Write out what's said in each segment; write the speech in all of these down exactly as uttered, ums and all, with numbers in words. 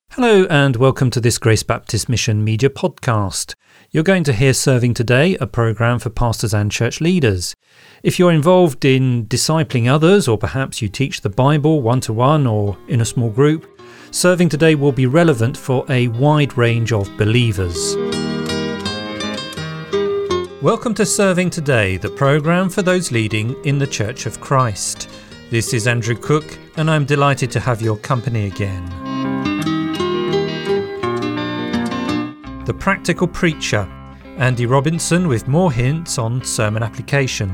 Hello and welcome to this Grace Baptist Mission Media podcast. You're going to hear Serving Today, a programme for pastors and church leaders. If you're involved in discipling others, or perhaps you teach the Bible one-to-one or in a small group, Serving Today will be relevant for a wide range of believers. Welcome to Serving Today, the programme for those leading in the Church of Christ. This is Andrew Cook, and I'm delighted to have your company again. The Practical Preacher, Andy Robinson with more hints on sermon application.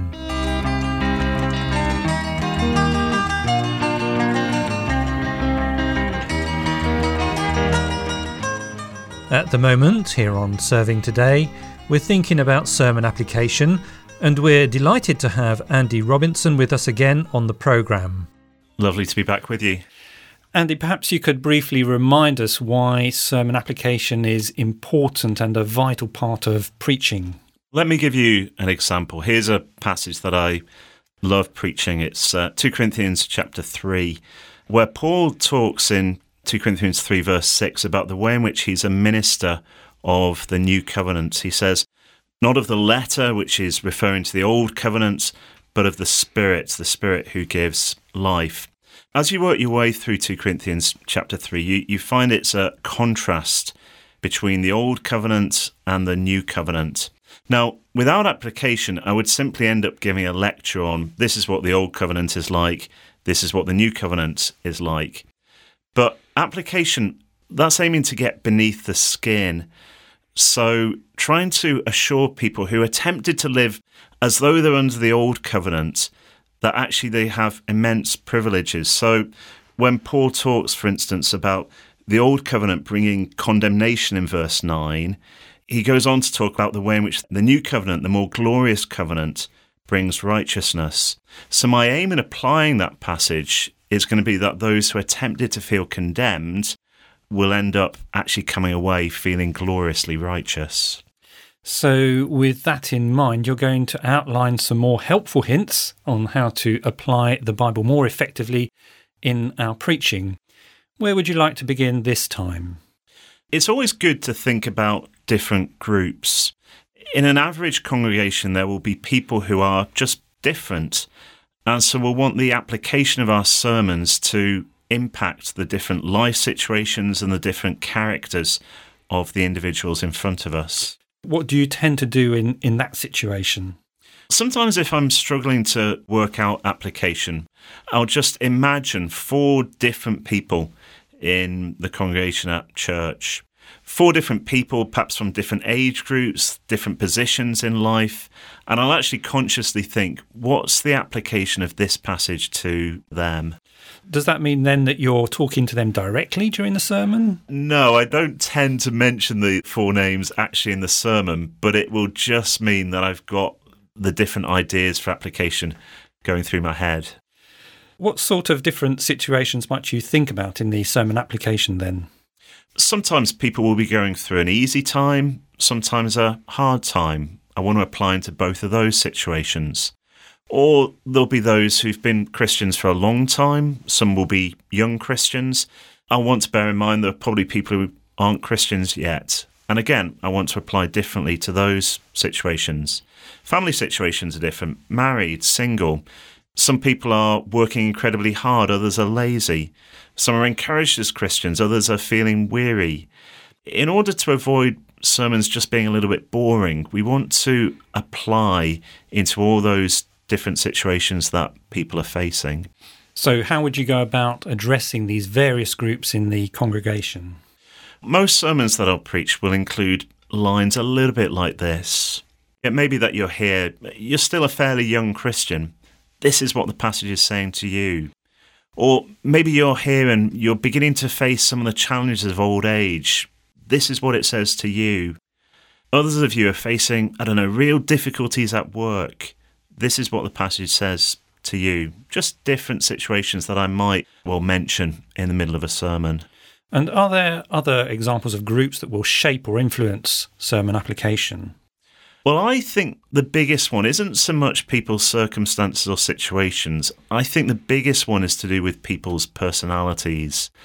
At the moment, here on Serving Today, we're thinking about sermon application, and we're delighted to have Andy Robinson with us again on the programme. Lovely to be back with you. Andy, perhaps you could briefly remind us why sermon application is important and a vital part of preaching. Let me give you an example. Here's a passage that I love preaching. It's uh, Second Corinthians chapter three, where Paul talks in Second Corinthians three verse six about the way in which he's a minister of the new covenant. He says, not of the letter, which is referring to the old covenant, but of the Spirit, the Spirit who gives life. As you work your way through Second Corinthians chapter three, you, you find it's a contrast between the old covenant and the new covenant. Now, without application, I would simply end up giving a lecture on this is what the old covenant is like, this is what the new covenant is like. But application, that's aiming to get beneath the skin. So trying to assure people who are tempted to live as though they're under the old covenant that actually they have immense privileges. So when Paul talks, for instance, about the old covenant bringing condemnation in verse nine, he goes on to talk about the way in which the new covenant, the more glorious covenant, brings righteousness. So my aim in applying that passage is going to be that those who are tempted to feel condemned will end up actually coming away feeling gloriously righteous. So with that in mind, you're going to outline some more helpful hints on how to apply the Bible more effectively in our preaching. Where would you like to begin this time? It's always good to think about different groups. In an average congregation, there will be people who are just different, and so we'll want the application of our sermons to impact the different life situations and the different characters of the individuals in front of us. What do you tend to do in, in that situation? Sometimes if I'm struggling to work out application, I'll just imagine four different people in the congregation at church. Four different people, perhaps from different age groups, different positions in life, and I'll actually consciously think, what's the application of this passage to them? Does that mean then that you're talking to them directly during the sermon? No, I don't tend to mention the four names actually in the sermon, but it will just mean that I've got the different ideas for application going through my head. What sort of different situations might you think about in the sermon application then? Sometimes people will be going through an easy time, sometimes a hard time. I want to apply into both of those situations. Or there'll be those who've been Christians for a long time. Some will be young Christians. I want to bear in mind there are probably people who aren't Christians yet. And again, I want to apply differently to those situations. Family situations are different. Married, single. Some people are working incredibly hard, others are lazy. Some are encouraged as Christians, others are feeling weary. In order to avoid sermons just being a little bit boring, we want to apply into all those different situations that people are facing. So how would you go about addressing these various groups in the congregation? Most sermons that I'll preach will include lines a little bit like this. It may be that you're here, you're still a fairly young Christian. This is what the passage is saying to you. Or maybe you're here and you're beginning to face some of the challenges of old age. This is what it says to you. Others of you are facing, I don't know, real difficulties at work. This is what the passage says to you. Just different situations that I might well mention in the middle of a sermon. And are there other examples of groups that will shape or influence sermon application? Well, I think the biggest one isn't so much people's circumstances or situations. I think the biggest one is to do with people's personalities.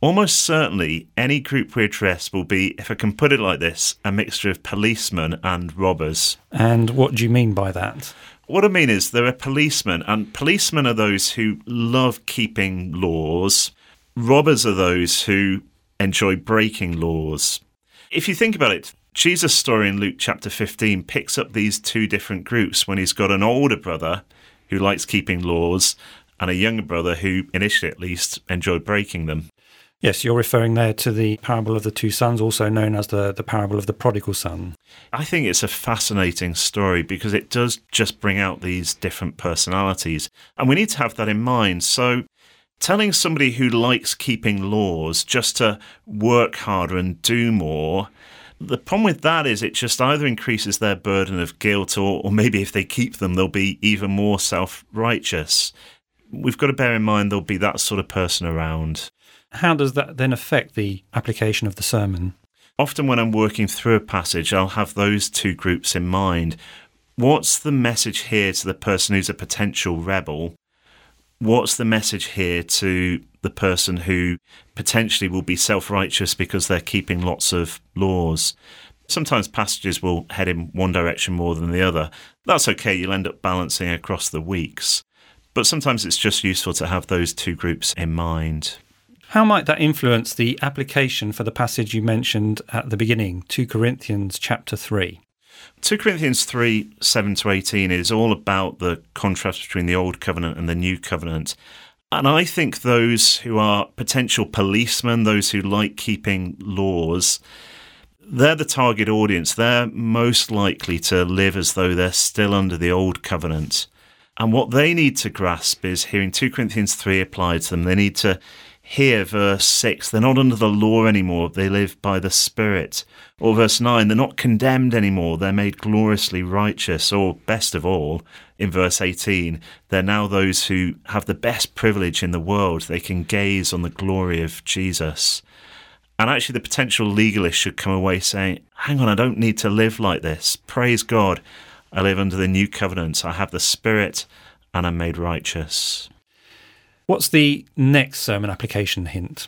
almost certainly any group we address will be, if I can put it like this, a mixture of policemen and robbers. And what do you mean by that? What I mean is there are policemen, and policemen are those who love keeping laws. Robbers are those who enjoy breaking laws. If you think about it, Jesus' story in Luke chapter fifteen picks up these two different groups when he's got an older brother who likes keeping laws and a younger brother who, initially at least, enjoyed breaking them. Yes, you're referring there to the parable of the two sons, also known as the, the parable of the prodigal son. I think it's a fascinating story because it does just bring out these different personalities. And we need to have that in mind. So telling somebody who likes keeping laws just to work harder and do more, the problem with that is it just either increases their burden of guilt or, or maybe if they keep them, they'll be even more self-righteous. We've got to bear in mind there'll be that sort of person around. How does that then affect the application of the sermon? Often when I'm working through a passage, I'll have those two groups in mind. What's the message here to the person who's a potential rebel? What's the message here to the person who potentially will be self-righteous because they're keeping lots of laws? Sometimes passages will head in one direction more than the other. That's okay, you'll end up balancing across the weeks. But sometimes it's just useful to have those two groups in mind. How might that influence the application for the passage you mentioned at the beginning, Second Corinthians chapter three? Second Corinthians three, seven to eighteen is all about the contrast between the Old Covenant and the New Covenant. And I think those who are potential policemen, those who like keeping laws, they're the target audience. They're most likely to live as though they're still under the Old Covenant. And what they need to grasp is hearing Second Corinthians three applied to them. They need to hear verse six, they're not under the law anymore, they live by the Spirit. Or verse nine, they're not condemned anymore, they're made gloriously righteous. Or best of all, in verse eighteen, they're now those who have the best privilege in the world. They can gaze on the glory of Jesus. And actually the potential legalist should come away saying, hang on, I don't need to live like this. Praise God, I live under the new covenant. I have the Spirit and I'm made righteous. What's the next sermon application hint?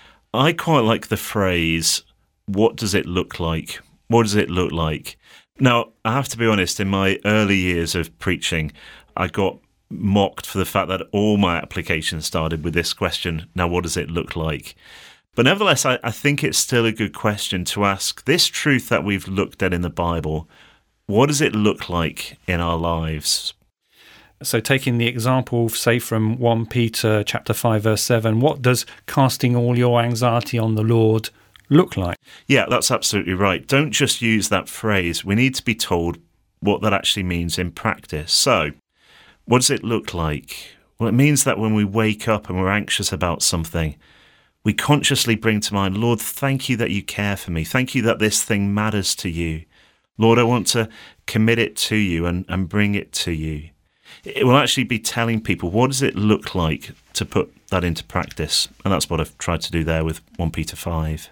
I quite like the phrase, what does it look like? What does it look like? Now, I have to be honest, in my early years of preaching, I got mocked for the fact that all my applications started with this question, now what does it look like? But nevertheless, I, I think it's still a good question to ask this truth that we've looked at in the Bible, what does it look like in our lives? So taking the example, say, from First Peter chapter five, verse seven, what does casting all your anxiety on the Lord look like? Yeah, that's absolutely right. Don't just use that phrase. We need to be told what that actually means in practice. So, what does it look like? Well, it means that when we wake up and we're anxious about something, we consciously bring to mind, Lord, thank you that you care for me. Thank you that this thing matters to you. Lord, I want to commit it to you and, and bring it to you. It will actually be telling people, what does it look like to put that into practice? And that's what I've tried to do there with First Peter five.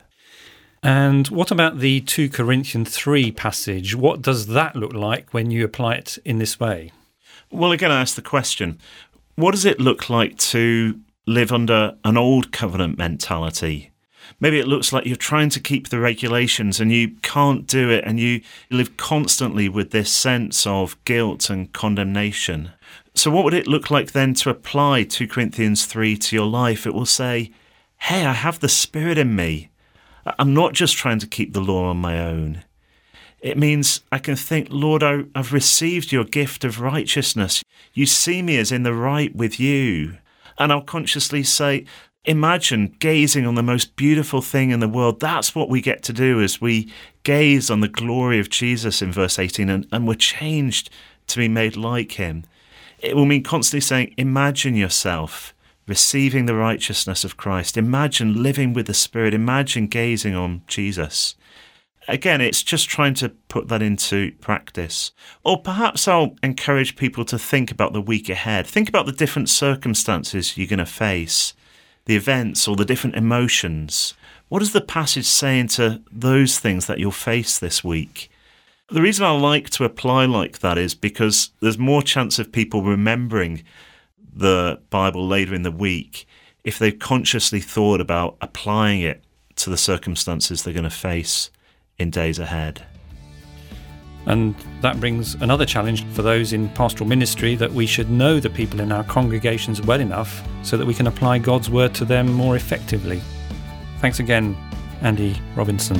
And what about the Second Corinthians three passage? What does that look like when you apply it in this way? Well, again, I ask the question, what does it look like to live under an old covenant mentality? Maybe it looks like you're trying to keep the regulations and you can't do it, and you live constantly with this sense of guilt and condemnation. So what would it look like then to apply Second Corinthians three to your life? It will say, hey, I have the Spirit in me. I'm not just trying to keep the law on my own. It means I can think, Lord, I, I've received your gift of righteousness. You see me as in the right with you. And I'll consciously say, imagine gazing on the most beautiful thing in the world. That's what we get to do as we gaze on the glory of Jesus in verse eighteen, and, and we're changed to be made like him. It will mean constantly saying, imagine yourself receiving the righteousness of Christ. Imagine living with the Spirit. Imagine gazing on Jesus. Again, it's just trying to put that into practice. Or perhaps I'll encourage people to think about the week ahead. Think about the different circumstances you're going to face, the events or the different emotions. What is the passage saying to those things that you'll face this week? The reason I like to apply like that is because there's more chance of people remembering the Bible later in the week if they've consciously thought about applying it to the circumstances they're going to face in days ahead. And that brings another challenge for those in pastoral ministry, that we should know the people in our congregations well enough so that we can apply God's word to them more effectively. Thanks again, Andy Robinson.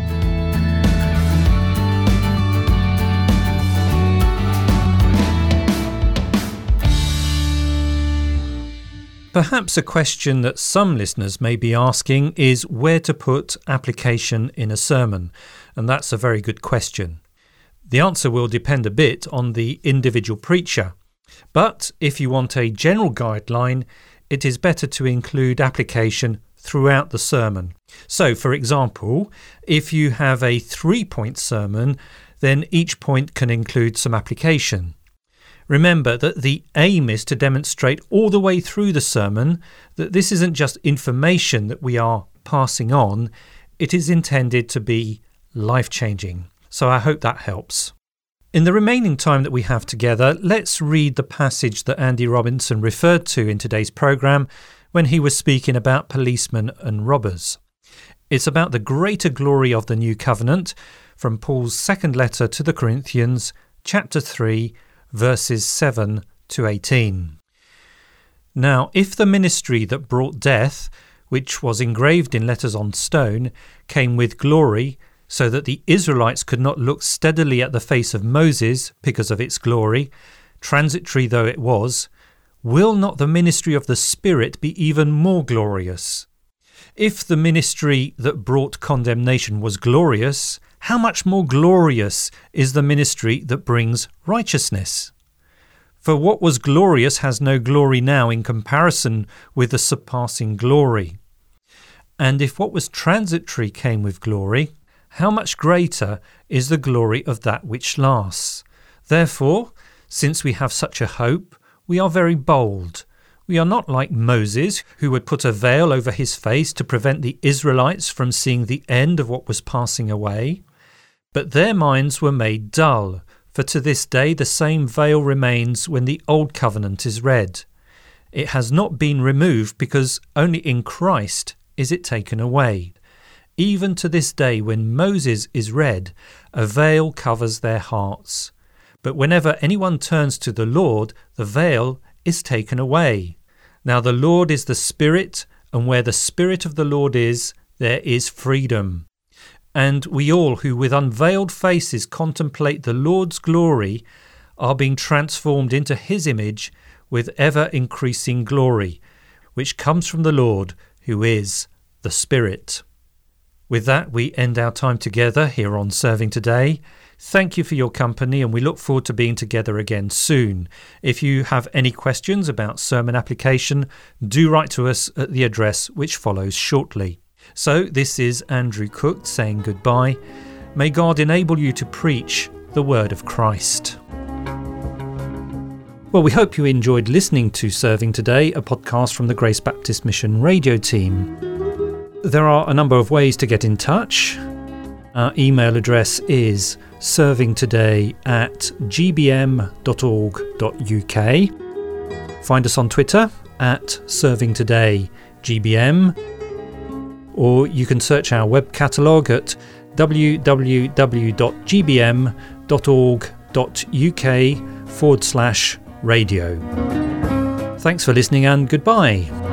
Perhaps a question that some listeners may be asking is where to put application in a sermon, and that's a very good question. The answer will depend a bit on the individual preacher, but if you want a general guideline, it is better to include application throughout the sermon. So, for example, if you have a three-point sermon, then each point can include some application. Remember that the aim is to demonstrate all the way through the sermon that this isn't just information that we are passing on, it is intended to be life-changing. So I hope that helps. In the remaining time that we have together, let's read the passage that Andy Robinson referred to in today's programme when he was speaking about policemen and robbers. It's about the greater glory of the new covenant from Paul's second letter to the Corinthians, chapter three, verses seven to eighteen. Now, if the ministry that brought death, which was engraved in letters on stone, came with glory, so that the Israelites could not look steadily at the face of Moses because of its glory, transitory though it was, will not the ministry of the Spirit be even more glorious? If the ministry that brought condemnation was glorious, how much more glorious is the ministry that brings righteousness? For what was glorious has no glory now in comparison with the surpassing glory. And if what was transitory came with glory, how much greater is the glory of that which lasts? Therefore, since we have such a hope, we are very bold. We are not like Moses, who would put a veil over his face to prevent the Israelites from seeing the end of what was passing away. But their minds were made dull, for to this day the same veil remains when the Old Covenant is read. It has not been removed because only in Christ is it taken away. Even to this day when Moses is read, a veil covers their hearts. But whenever anyone turns to the Lord, the veil is taken away. Now the Lord is the Spirit, and where the Spirit of the Lord is, there is freedom. And we all who with unveiled faces contemplate the Lord's glory are being transformed into his image with ever-increasing glory, which comes from the Lord, who is the Spirit. With that, we end our time together here on Serving Today. Thank you for your company, and we look forward to being together again soon. If you have any questions about sermon application, do write to us at the address which follows shortly. So this is Andrew Cook saying goodbye. May God enable you to preach the word of Christ. Well, we hope you enjoyed listening to Serving Today, a podcast from the Grace Baptist Mission radio team. There are a number of ways to get in touch. Our email address is servingtoday at g b m dot org dot u k. Find us on Twitter at servingtodaygBM. Or you can search our web catalogue at w w w dot g b m dot org dot u k forward slash radio. Thanks for listening and goodbye.